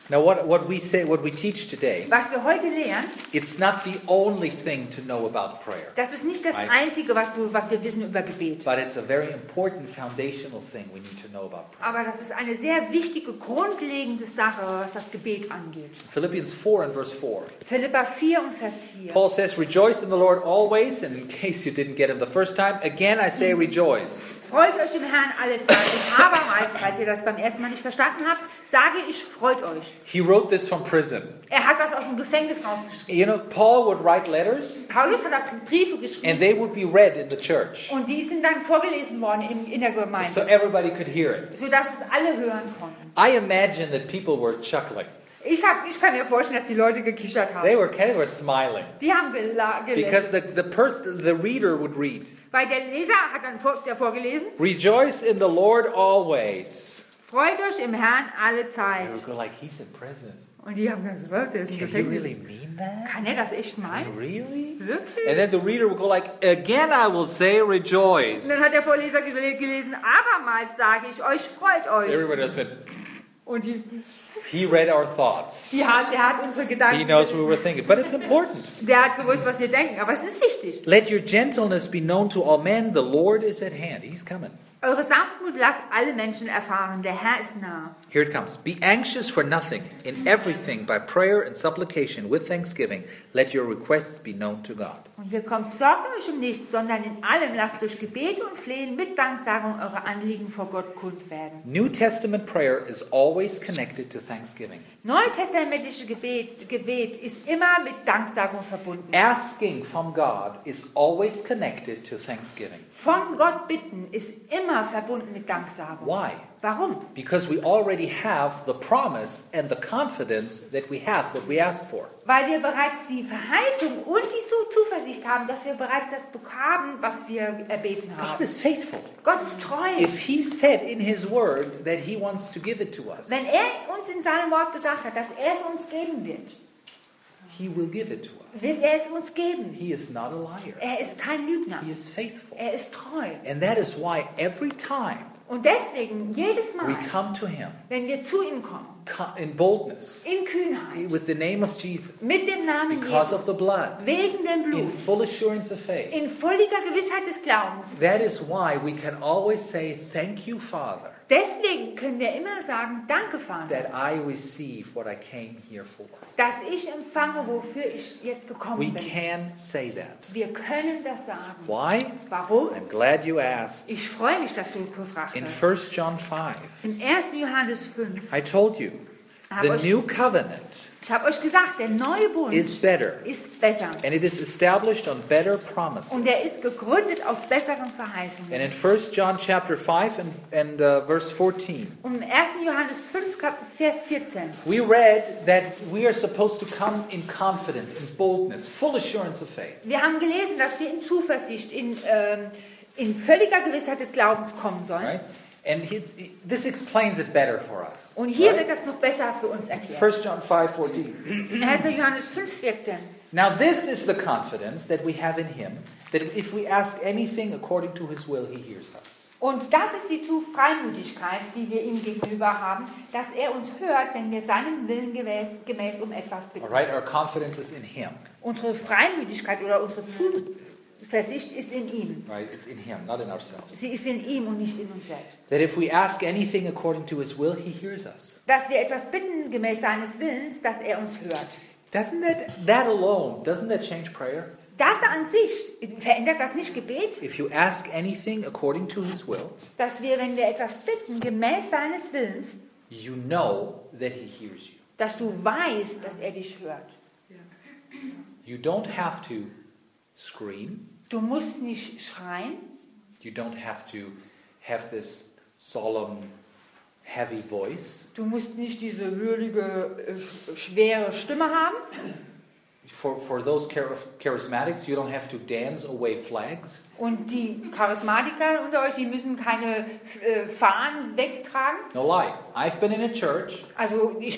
Now, what, what we say, what we teach today, Was wir heute lernen, it's not the only thing to know about prayer, das ist nicht das Right. Einzige, was, du, was wir wissen über Gebet. but it's a very important foundational thing we need to know about prayer. Aber das ist eine sehr wichtige, grundlegende Sache, was das Gebet angeht. Philippians four and verse four. Philipper vier und Vers vier. Paul says, "Rejoice in the Lord always," and in case you didn't get him the first time, again I say rejoice. Freut euch im Herrn alle Zeit. Und abermals, falls ihr das beim ersten Mal nicht verstanden habt, sage ich, freut euch. He wrote this from prison. Er hat das aus dem Gefängnis rausgeschrieben. You know, Paul would write letters, Paulus hat da Briefe and geschrieben they would be read in the church, und die sind dann vorgelesen worden in, in der so Gemeinde, everybody could hear it. sodass es alle hören konnten. I imagine that people were chuckling. Ich, hab, ich kann mir vorstellen, dass die Leute gekichert They haben. were, they were smiling. Die haben gela- Because gelächelt. the, the, person, the reader would read, Weil der Leser hat dann vor, der vorgelesen, "Rejoice in the Lord always." freut euch im Herrn alle They Zeit. would go like, "He's in prison. Und die haben gesagt, was, der ist im Can you Gefängnis. really mean that? Kann er das echt meinen? Really?" Wirklich? And then the reader would go like, "Again I will say rejoice." Und dann hat der Vorleser gele- gelesen, abermals sage ich euch, freut euch. Everybody else went, Und die, he read our thoughts. die hat, der hat unsere He Gedanken knows what we gelesen. were thinking. But it's important. Der hat gewusst, was wir denken. Aber es ist wichtig. Let your gentleness be known to all men. The Lord is at hand. He's coming. Eure Sanftmut lasst alle Menschen erfahren. Der Herr ist nah. Here it comes. Be anxious for nothing. In everything, by prayer and supplication, with thanksgiving, let your requests be known to God. Und wir kommt, sorgt euch um nichts, sondern in allem lasst durch Gebete und Flehen mit Danksagung eure Anliegen vor Gott kund werden. New Testament prayer is always connected to thanksgiving. Neutestamentliche Gebet, Gebet ist immer mit Danksagung verbunden. Asking from God is always connected to thanksgiving. Von Gott bitten ist immer verbunden mit Danksagung. Why? Warum? Because we already have the promise and the confidence that we have what we ask for. Weil wir bereits die Verheißung und die Zu- Zuversicht haben, dass wir bereits das bekommen, was wir erbeten God haben. is faithful. Gott ist treu. If He said in His Word that He wants to give it to us, Wenn er uns in seinem Wort gesagt hat, dass er es uns geben wird, He will give it to us. wird er es uns geben. He is not a liar. Er ist kein Lügner. He is faithful. Er ist treu. And that is why every time Und deswegen, jedes we Mal, come to Him wenn wir zu ihm kommen, co- in boldness, in Kühnheit, with the name of Jesus, mit dem Namen because Jesus, of the blood, wegen dem in Blut, full assurance of faith, in völliger Gewissheit des Glaubens, that is why we can always say, "Thank you, Father, deswegen können wir immer sagen, danke Vater, that I receive what I came here for." dass ich empfange, wofür ich jetzt We gekommen bin. can say that. Wir können das sagen. Why? Warum? I'm glad you asked. Ich freue mich, dass du gefragt In hast. First John five, Im ersten Johannes fünf, I told you, Hab the euch- new covenant ich habe euch gesagt, der neue Bund is better, ist besser. and it is established on better promises. Und er ist gegründet auf besseren And Verheißungen. in First John chapter five and, and uh, verse fourteen, Und im ersten Johannes fünf, Kap- Vers vierzehn, we read that we are supposed to come in confidence, in boldness, full assurance of faith. wir haben gelesen, dass wir in Zuversicht, in, ähm, in völliger Gewissheit des Glaubens kommen sollen. Right? And he, this explains it better for us. Und hier right? wird das noch besser für uns erklärt. First John five fourteen. In ersten Johannes fünf, vierzehn. Now this is the confidence that we have in Him, that if we ask anything according to His will, He hears us. Und das ist die zu Freimütigkeit, die wir ihm gegenüber haben, dass er uns hört, wenn wir seinem Willen gemäß, gemäß um etwas bitten. All right, our confidence is in Him. Unsere Freimütigkeit oder unsere Zuversicht ist in ihm. Right, it's in Him, not in ourselves. Sie ist in ihm und nicht in uns selbst. That if we ask anything according to His will, He hears us. Dass wir etwas bitten gemäß seines Willens, dass er uns hört. Doesn't that that alone doesn't that change prayer? Das an sich, verändert das nicht Gebet? If you ask anything according to His will, Dass wir, wenn wir etwas bitten gemäß seines Willens, you know that He hears you. dass du weißt, dass er dich hört. You don't have to scream. Du musst nicht schreien. You don't have to have this solemn, heavy voice. Du musst nicht diese würdige, äh, schwere Stimme haben. For, for those char- charismatics, you don't have to dance away flags. Und die Charismatiker unter euch, die müssen keine äh, Fahnen wegtragen. No lie. I've been in a church Also ich bin in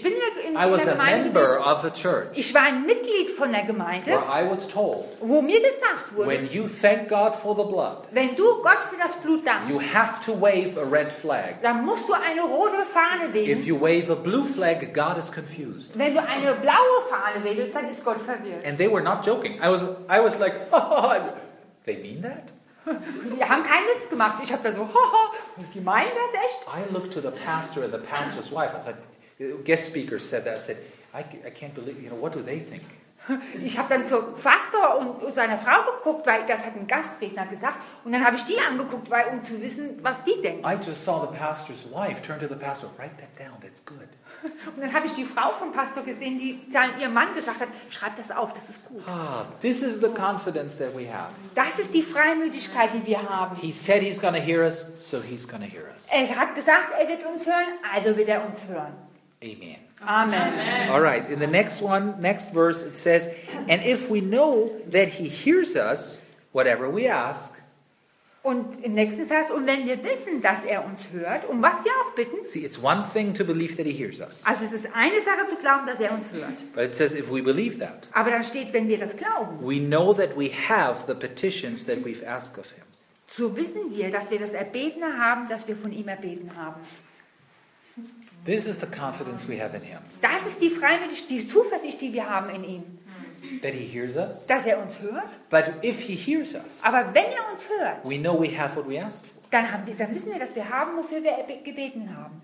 in, I in was der a Gemeinde member gewesen. of the church Ich war ein Mitglied von der Gemeinde, where I was told, wo mir gesagt wurde, when you thank God for the blood, wenn du Gott für das Blut you dankst, have to wave a red flag. dann musst du eine rote Fahne If wählen. you wave a blue flag, God is confused. Wenn du eine blaue Fahne wählst, dann ist Gott verwirrt. And they were not joking. I was, I was like, oh, they mean that? Wir haben keinen Witz gemacht. Ich habe da so, haha, die meinen das echt? I looked to the pastor and the pastor's wife. I thought, guest speakers said that. I said, I, I can't believe, you know, what do they think? Ich habe dann zum Pastor und, und seiner Frau geguckt, weil das hat ein Gastredner gesagt. Und dann habe ich die angeguckt, weil, um zu wissen, was die denken. I just saw the pastor's wife turn to the pastor, write that down, that's good. Und dann habe ich die Frau vom Pastor gesehen, die dann ihrem Mann gesagt hat, schreib das auf, das ist gut. Ah, this is the confidence that we have. Das ist die Freimütigkeit, die wir haben. He said he's going to hear us, so he's going to hear us. Er hat gesagt, er wird uns hören, also wird er uns hören. Amen. Amen. All right, in the next one, next verse, it says, and if we know that he hears us, whatever we ask. Und im nächsten Vers, und wenn wir wissen, dass er uns hört, um was wir auch bitten, See, it's one thing to believe that he hears us. also es ist eine Sache zu glauben, dass er uns hört. But it says if we believe that, Aber dann steht, wenn wir das glauben, we know that we have the petitions that we've asked of him. so wissen wir, dass wir das Erbetene haben, das wir von ihm erbeten haben. This is the confidence we have in him. Das ist die Freimütigkeit, die Zuversicht, die wir haben in ihm. That he hears us. Dass er uns hört. But if he hears us, Aber wenn er uns hört, we know we have what we asked for. dann, haben wir, dann wissen wir, dass wir haben, wofür wir gebeten haben.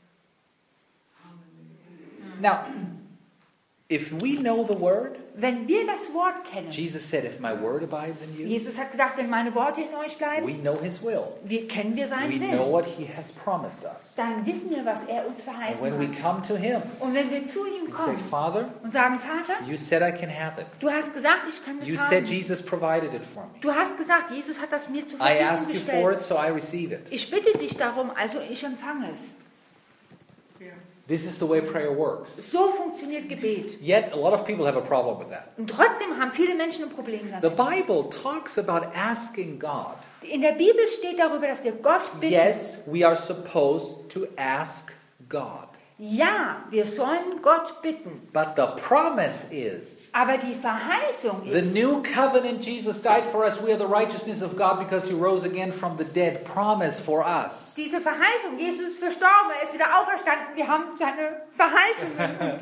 Now, if we know the word, Wenn wir das Wort kennen, Jesus said, if my word abides in you, Jesus hat gesagt, wenn meine Worte in euch we bleiben, know his will. wir kennen wir We seinen know Willen. what he has promised us. Dann wissen wir, was er uns And verheißen when we hat. come to him, Und wenn wir zu ihm we say, kommen Father, und sagen, Vater, you said I can have it. du hast gesagt, ich kann You das said haben. Jesus provided it for me. Du hast gesagt, Jesus hat das mir zur I Verfügung ask you for gestellt. it, so I receive it. Ich bitte dich darum, also ich empfange es. This is the way prayer works. So funktioniert Gebet. Yet, a lot of people have a problem with that. Und trotzdem haben viele Menschen ein Problem The damit. Bible talks about asking God. In der Bibel steht darüber, dass wir Gott bitten. Yes, we are supposed to ask God. Ja, wir sollen Gott bitten. But the promise is, Aber die Verheißung the ist, new covenant, Jesus died for us, we are the righteousness of God because he rose again from the dead, promise for us. diese Verheißung, Jesus ist verstorben, er ist wieder auferstanden, wir haben seine Verheißung.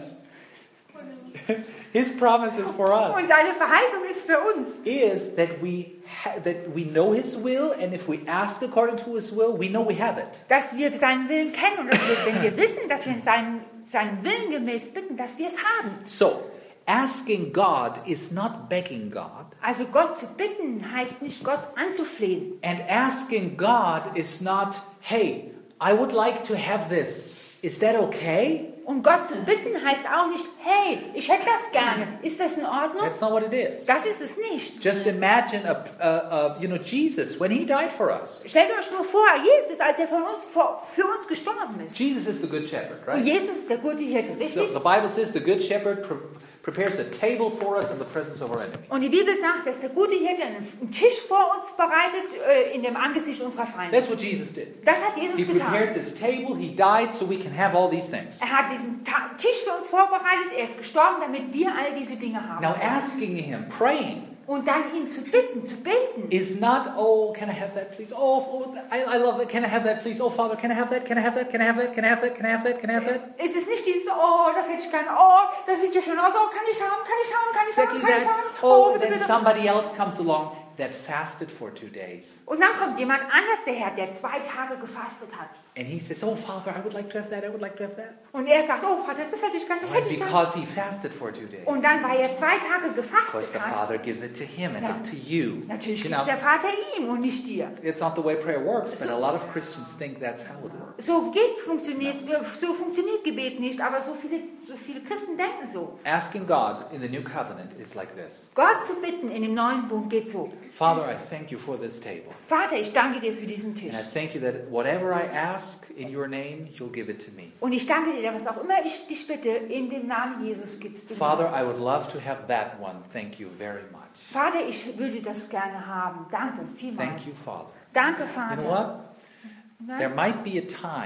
His promise is for us. Und seine Verheißung ist für uns. Is that we ha- that we know his will, and if we ask according to his will, we know we have it. Dass wir seinen Willen kennen und dass wir, wenn wir wissen, dass wir seinen, seinen Willen gemäß bitten, dass wir es haben. So, asking God is not begging God, Also Gott zu bitten heißt nicht Gott anzuflehen. and asking God is not, hey, I would like to have this. Is that okay? Und Gott zu bitten heißt auch nicht, hey, ich hätte das gerne. Ist das in Ordnung? That's not what it is. Das ist es nicht. Just imagine, a, a, a, you know, Jesus when he died for us. Stellt euch nur vor, Jesus, als er von uns, für uns gestorben ist. Jesus is the good shepherd, Und right? Jesus ist der gute Hirte, So richtig? the Bible says the good shepherd pre- prepares a table for us in the presence of our enemies. Und die Bibel sagt, dass der gute Hirte einen Tisch vor uns bereitet äh, in dem Angesicht unserer Feinde. That's what Jesus did. Das hat Jesus He getan. prepared this table. He died so we can have all these things. Er hat diesen Ta Tisch für uns vorbereitet, er ist gestorben, damit wir all diese Dinge haben. Now asking him, praying, Und dann ihn zu bitten, zu beten, is not, oh, can I have that, please? Oh, oh I, I love it. Can I have that, please? Oh, Father, can I have that? Can I have that? Can I have that? Can I have that? Can I have that? Can I have that? ist es nicht dieses, oh, das hätte ich gerne, oh, das sieht ja schön aus, oh, kann ich haben, kann ich haben, kann ich haben, Exactly kann ich that. haben, Oh, oh, bitte, then bitte. somebody else comes along that fasted for two days. Und dann kommt jemand anders daher, der zwei Tage gefastet hat. And he says, oh, Father, I would like to have that. I would like to have that. Und er sagt, oh Vater, das hätte ich gern, das Why? hätte ich gern. Because he fasted for two days. Und dann, weil er zwei Tage Of course, gefastet the hat, Father gives it to him and not to you. natürlich You gibt know, der Vater ihm und nicht dir. it's not the way prayer works, but a lot of Christians think that's how it works. So geht, funktioniert, so funktioniert Gebet nicht, aber so viele, so viele Christen denken so. Asking God in the new covenant is like this. Gott zu bitten in dem neuen Bund geht so. Father, I thank you for this table. Vater, ich danke dir für diesen Tisch. And I thank you that whatever I ask in your name, you'll give it to me. Und ich danke dir, was auch immer ich dich bitte, in dem Namen Jesus gibst du mir. Father, I would love to have that one. Thank you very much. Vater, ich würde das gerne haben. Danke, vielmals. Thank you, Father. Danke, You Vater. know what? There Nein? might be a time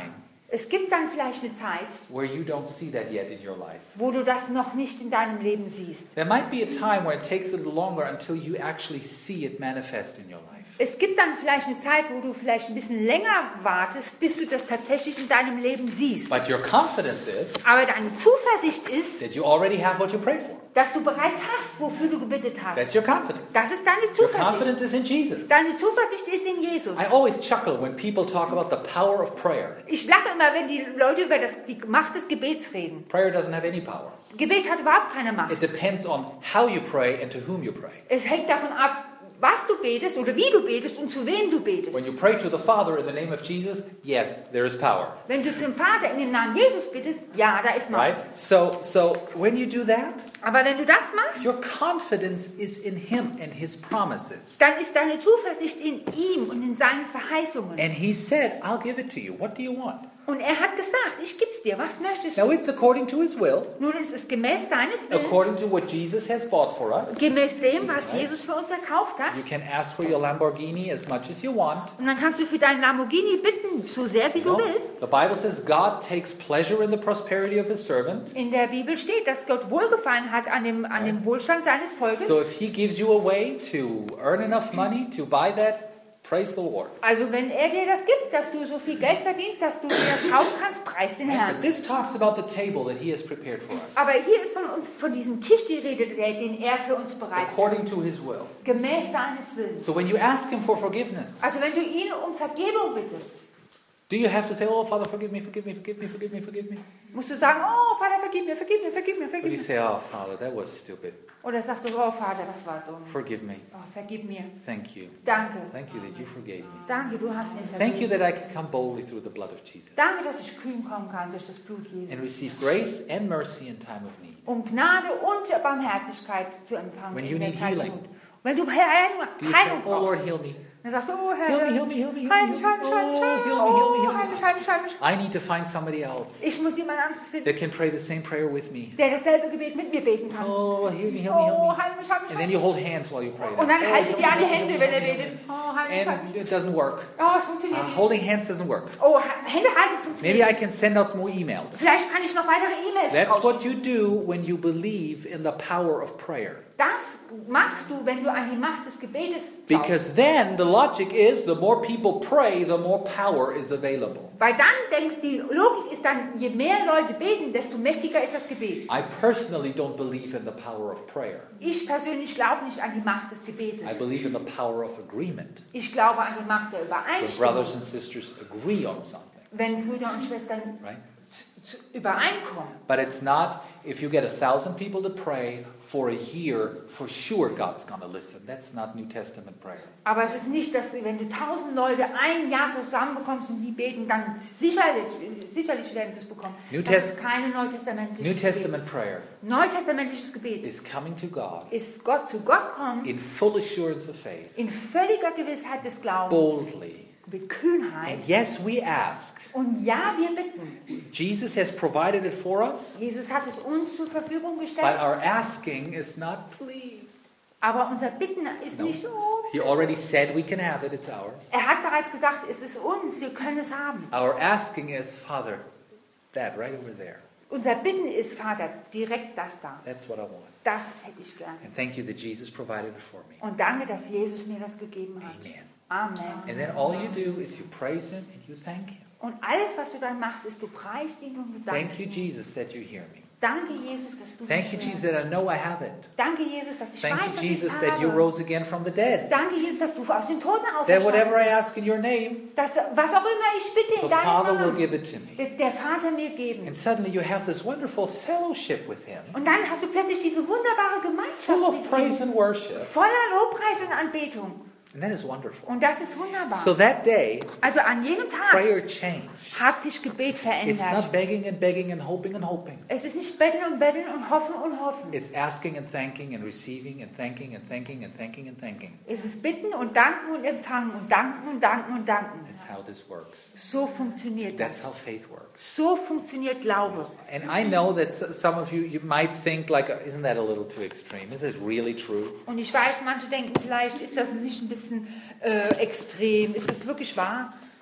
Es gibt dann vielleicht eine Zeit, where you don't see that yet in your life. wo du das noch nicht in deinem Leben siehst. There might be a time where it takes a little longer until you actually see it manifest in your life. Es gibt dann vielleicht eine Zeit, wo du vielleicht ein bisschen länger wartest, bis du das tatsächlich in deinem Leben siehst. But your confidence is Aber deine Zuversicht ist, that you already have what you prayed for. dass du bereits hast, wofür du gebetet hast. That's your confidence. Das ist deine Your confidence Zuversicht. is in Jesus. Deine Zuversicht ist in Jesus. I always chuckle when people talk about the power of prayer. Ich lache immer, wenn die Leute über das, die Macht des Gebets reden. Prayer doesn't have any power. Gebet hat überhaupt keine Macht. It depends on how you pray and to whom you pray. Es hängt davon ab, was du betest oder wie du betest und zu wem du betest. When you pray to the Father in the name of Jesus, yes, there is power. Wenn du zum Vater in dem Namen Jesus bittest, ja, da ist Macht. Right? So, so when you do that, Aber wenn du das machst, your confidence is in Him and His promises. dann ist deine Zuversicht in ihm und in seinen Verheißungen. And He said, I'll give it to you. What do you want? Und er hat gesagt, ich gib's dir, was möchtest du? Now it's according to His will, Nun ist es gemäß deines Willens, according to what Jesus has bought for us. gemäß dem, was Jesus für uns erkauft hat. You can ask for your Lamborghini as much as you want. Und dann kannst du für deinen Lamborghini bitten, so sehr wie du No? willst. The Bible says God takes pleasure in the prosperity of His servant. In der Bibel steht, dass Gott Wohlgefallen hat an dem, an dem Wohlstand seines Volkes. So if He gives you a way to earn enough money to buy that, praise the Lord. Also wenn er dir das gibt, dass du so viel Geld verdienst, dass du dir das kaufen kannst, preis den But Herrn. this talks about the table that He has prepared for us, Aber hier ist von uns, von diesem Tisch die Rede, den er für uns bereitet hat. according to His will. Gemäß seines Willens. So when you ask Him for forgiveness, Also wenn du ihn um Vergebung bittest, do you have to say, oh, Father, forgive me, forgive me, forgive me, forgive me, forgive me? musst du sagen, oh Vater, vergib mir, vergib mir, vergib mir, Or vergib do you mir. say, oh, Father, that was stupid. Oder sagst du, oh Vater, das war dumm. Forgive me. Oh, vergib mir. Thank you. Danke. Thank you that you forgave me. Danke, du hast mir Thank you vergeben. that I can come boldly through the blood of Jesus Danke, dass ich kühn kommen kann durch das Blut Jesu. and receive grace and mercy in time of need. Um Gnade und Barmherzigkeit zu empfangen When you in der need Zeit der healing. Not. Wenn du Heilung, Do you say, Heilung oh, Lord, brauchst, heal me. dann sagst du, oh Herr, Heal me, heal me, heal me, heal heil me. mich, heil mich, heil mich, Oh, heil mich, heal me, heal me, oh, heal heil me. mich, heil mich, heil mich. I need to find somebody else Ich muss jemand anderes finden, that can pray the same prayer with me. der dasselbe Gebet mit mir beten kann. Oh, heal me, heal me, heal Oh, me. heil mich, heil mich, And heil then you mich. hold hands while you pray. Und dann Oh, haltet heal ihr an die me, heal me, Hände, wenn heal ihr me, heal betet. me. Oh, heil mich, heil And mich. it doesn't work. Oh, es funktioniert Uh, nicht. holding hands doesn't work. Oh, Hände halten Maybe I funktioniert nicht. can send out more emails. Vielleicht kann ich noch weitere E-Mails That's rausschicken. what you do when you believe in the power of prayer. Das machst du, wenn du an die Macht des Gebetes glaubst. Because then the logic is the more people pray, the more power is available. Weil dann denkst die Logik ist dann, je mehr Leute beten, desto mächtiger ist das Gebet. I personally don't believe in the power of prayer. Ich persönlich glaube nicht an die Macht des Gebetes. I believe in the power of agreement. Ich glaube an die Macht der Where Übereinstimmung. brothers and sisters agree on something, Wenn Brüder und Schwestern right? zu- übereinkommen. But it's not, if you get a thousand people to pray for a year, for sure God's going to listen. That's not New Testament prayer. Aber es ist nicht, dass du, wenn du tausend Leute ein Jahr zusammenbekommst und die beten, dann sicherlich, sicherlich werden sie es bekommen. New Das Test- ist keine neutestamentliches New Gebet. Testament prayer Neutestamentliches Gebet is coming to God ist Gott zu Gott kommen, in full assurance of faith, in völliger Gewissheit des Glaubens, boldly. mit Kühnheit. And yes, we ask. Und ja, wir bitten. Jesus has provided it for us, Jesus hat es uns zur Verfügung but gestellt, our asking is not please. aber unser Bitten ist No. nicht so. He already said we can have it, it's ours. Er hat bereits gesagt, es ist uns, wir können es haben. Our asking is, Father, that right over there, Unser Bitten ist, Vater, direkt das da. that's what I want. Das hätte ich gerne. And thank you that Jesus provided it for me. Und danke, dass Jesus mir das gegeben hat. Amen. Amen. And then all you do is you praise Him and you thank Him. Und alles, was du dann machst, ist, du preist ihn und du Thank dankst you, ihm. Jesus, that you hear me. Danke, Jesus, dass du Thank you, mich Jesus, hörst. that I know I have it. Danke, Jesus, dass ich Thank weiß, you, dass Jesus, ich that you habe. rose again from the dead. Danke, Jesus, dass du aus den Toten That whatever I auferstanden ask in your name, bist. Dass, was auch immer ich bitte the in deinem Father will Namen, give it to me. wird der Vater mir geben. And suddenly you have this wonderful fellowship with Him, Und dann hast du plötzlich diese wunderbare full Gemeinschaft of mit praise ihm, and worship. voller Lobpreis und Anbetung. And that is wonderful. Und das ist wunderbar. So that day, Also an jedem Tag prayer changed. hat sich Gebet It's verändert. not begging and begging and hoping and hoping. Es ist nicht betteln und betteln und hoffen und hoffen. It's asking and thanking and receiving and thanking and thanking and thanking and thanking. Es ist bitten und danken und empfangen und danken und danken und danken. That's how this works. So funktioniert That's das. how faith works. So funktioniert Glaube. And I know that s- some of you, you might think like, uh, isn't that a little too extreme? Is it really true? Und ich weiß, manche denken vielleicht, ist das nicht ein bisschen äh, extrem? Ist das wirklich wahr?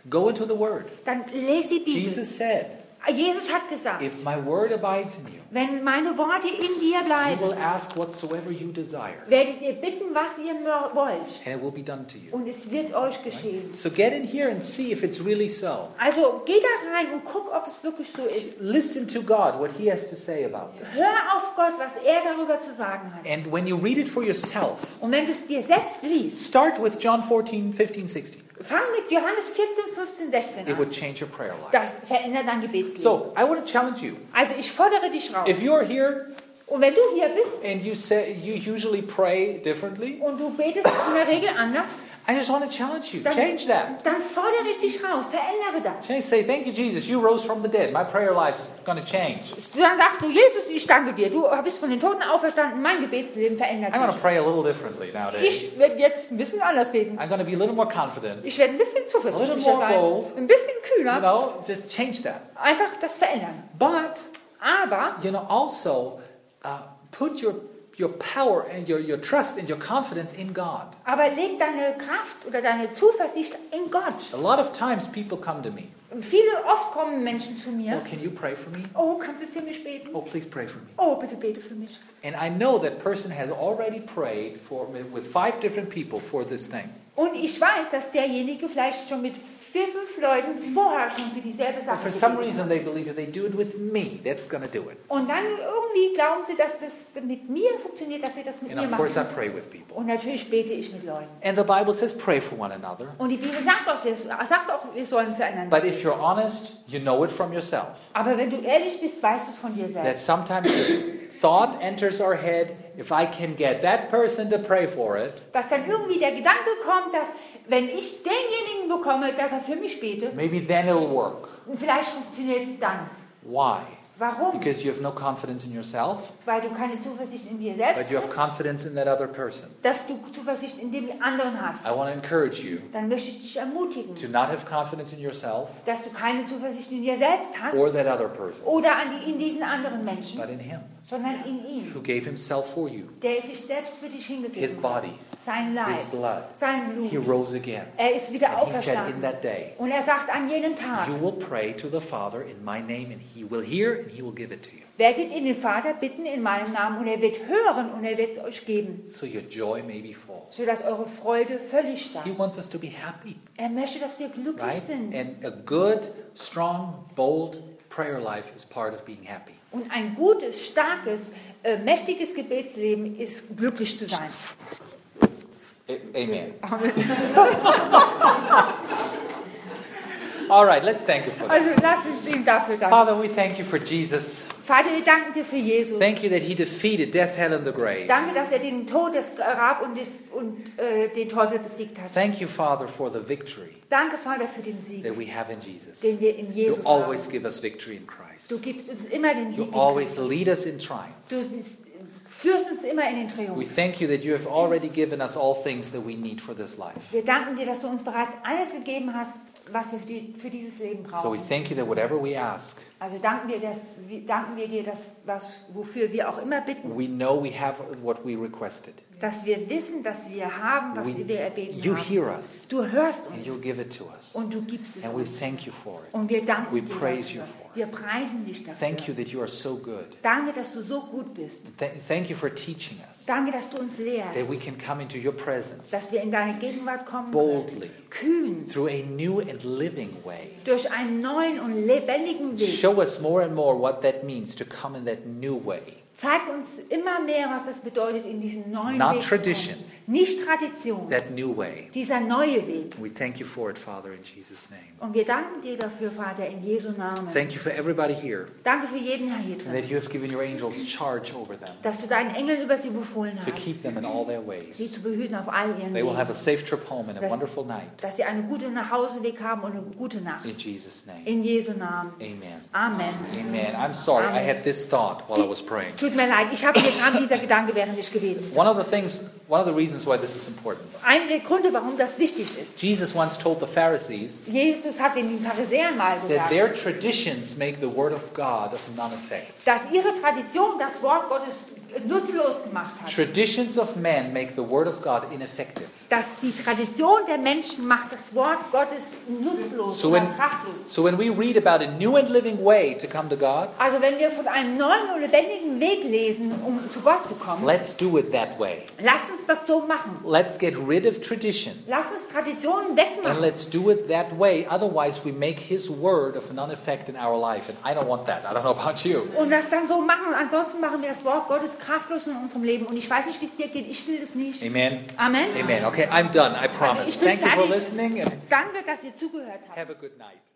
Go into the Word. Dann lese die Bibel. Jesus said, Jesus hat gesagt, if my word abides in you, wenn meine Worte in dir you bleiben, will ask whatsoever you desire, werdet ihr bitten, was ihr wollt. and it will be done to you. Und es wird euch geschehen. So get in here and see if it's really so. Also geh da rein und guck, ob es wirklich so ist. Listen to God, what He has to say about this. Hör auf Gott, was er darüber zu sagen hat. And when you read it for yourself, Und wenn du es dir selbst liest, start with John fourteen, fifteen, sixteen. fang mit Johannes vierzehn, fünfzeen, sechzehn It an. would change your prayer life. Das verändert dein Gebetsleben. So I want to challenge you. Also ich fordere dich raus. If you're here Und wenn du hier bist and you say you usually pray differently, und du betest in der Regel anders, I just want to challenge you. dann, Change that. dann fordere ich dich raus. Verändere das. Change, say, thank you, Jesus. You rose from the dead. My prayer life is going to change. Dann sagst du, Jesus, ich danke dir. Du bist von den Toten auferstanden. Mein Gebetsleben verändert I'm going to sich. pray a little differently nowadays. Ich werde jetzt ein bisschen anders beten. I'm going to be a little more confident. Ich werde ein bisschen A zuversichtlicher little more sein. bold. Ein bisschen You kühler. know, just change that. Einfach das verändern. But, Aber you know, also uh, put your your power and your, your trust and your confidence in God. Aber leg deine Kraft oder deine Zuversicht in Gott. A lot of times people come to me. Viele oft kommen Menschen zu Oh, mir. can you pray for me? Oh, kannst du für mich beten? Oh, please pray for me. Oh, bitte bete für mich. And I know that person has already prayed for with five different people for this thing. Und ich weiß, dass derjenige vielleicht schon mit vier, fünf Leuten vorher schon für dieselbe And Sache for some gebetet reason hat. they believe if they do it with me, that's going to do it. Und dann irgendwie glauben sie, dass das mit mir funktioniert, dass sie das mit And mir of course I machen. pray with people. Und natürlich bete ich mit Leuten. And the Bible says pray for one another. Und die Bibel sagt auch, sagt auch, wir sollen füreinander. But if you're honest, you know it from yourself. Aber wenn du ehrlich bist, weißt du es von dir That selbst. sometimes this thought enters our head, if I can get that person to pray for it, Dass dann irgendwie der Gedanke kommt, dass wenn ich denjenigen bekomme, dass er für mich betet, maybe then it'll work. vielleicht funktioniert es dann. Why? Warum? Because you have no confidence in yourself, Weil du keine Zuversicht in dir but selbst you have hast, confidence in that other person. dass du Zuversicht in dem anderen hast. I want to encourage you Dann möchte ich dich ermutigen, to not have confidence in yourself dass du keine Zuversicht in dir selbst hast or that other person, oder an die, in diesen anderen Menschen, but in Him sondern in ihm, who gave Himself for you, der sich selbst für dich His hingegeben hat. body, Sein His Leib, blood. sein He Blut. rose again. Er ist wieder And He said in auferstanden. that day, Und er sagt an jenem Tag, you will pray to the Father in my name, and He will hear and He will give it to you. werdet ihr den Vater bitten in meinem Namen und er wird hören und er wird es euch geben, So your joy may be full. sodass eure Freude völlig sei. He wants us to be happy, Er möchte, dass wir glücklich right? sind. And a good, strong, bold prayer life is part of being happy. Und ein gutes, starkes, äh, mächtiges Gebetsleben ist glücklich zu sein. A- Amen. All right, let's thank you for that. Also lass uns ihm dafür danken. Father, we thank you for Jesus. Vater, wir danken dir für Jesus. Thank you that He defeated death, hell, and the grave. Danke, dass er den Tod, das Grab und, das, und äh, den Teufel besiegt hat. Thank you, Father, for the victory Danke, Vater, für den Sieg, that we have in Jesus. den wir in You Jesus always haben. give us victory in Christ. Du gibst uns immer den You Sieg in always Christus. lead us in triumph. Du führst uns immer in den We Triumph. thank you that you have already given us all things that we need for this life. Wir danken dir, dass du uns bereits alles gegeben hast, was wir für, die, für dieses Leben So we brauchen. thank you that whatever we ask, Also danken wir, dass, danken wir dir, dass, was, wofür wir auch immer bitten, we know we have what we requested. dass wir wissen, dass wir haben, was We- wir erbeten You haben. hear us, Du hörst and uns you'll give it to us. und du gibst es And we uns. thank you for it. Und wir danken We dir praise you dafür. for it. Wir preisen dich dafür. Thank you that you are so good. Danke, dass du so gut bist. Th- Thank you for teaching us Danke, dass du uns lehrst, that we can come into your presence dass wir in deine Gegenwart kommen boldly können. Kühn, through a new and living way. durch einen neuen und lebendigen Weg. Show us more and more what that means to come in that new way. Zeig uns immer mehr, was das bedeutet, in diesen neuen Not Weg zu tradition. kommen. Nicht Tradition, That new way. dieser neue Weg. We thank you for it, Father, in Jesus' name. Und wir danken dir dafür, Vater, in Jesu Namen. Thank you for everybody here, Danke für jeden Herr hier and that drin, you have given your angels charge over them dass du deinen Engeln über sie befohlen to hast, keep them in all their sie ways. zu behüten auf all ihren They will have a Wegen. safe trip home and a Das- wonderful night. Dass sie einen guten Nachhauseweg haben und eine gute Nacht. In Jesus' name. In Jesu Namen. Amen. Amen. Amen. I'm sorry, I had this thought while I was praying. Tut mir leid, ich habe mir kam dieser Gedanke, während ich gebetet habe. One of the things, one of the reasons why this is important. Einer der Gründe, warum das wichtig ist. Jesus once told the Pharisees Jesus hat den Pharisäern mal that gesagt, their traditions make the word of God of none effect. dass ihre Tradition das Wort Gottes nutzlos gemacht hat. Traditions of men make the word of God ineffective. Dass die Tradition der Menschen macht das Wort Gottes nutzlos So oder when, kraftlos. so when we read about a new and living way to come to God, Also wenn wir von einem neuen und lebendigen Weg lesen, um zu Gott zu kommen, let's do it that way. lasst uns das so machen. Let's get rid of tradition. Lasst uns Traditionen And wegmachen. let's do it that way. Otherwise, we make His word of none effect in our life. And I don't want that. I don't know about you. Und das dann so machen. Ansonsten machen wir das Wort Gottes kraftlos in unserem Leben. Und ich weiß nicht, wie es dir geht. Ich will das nicht. Amen. Amen. Amen. Okay, I'm done. I promise. ich bin Thank you for fertig. listening and Danke, dass ihr zugehört habt. have a good night.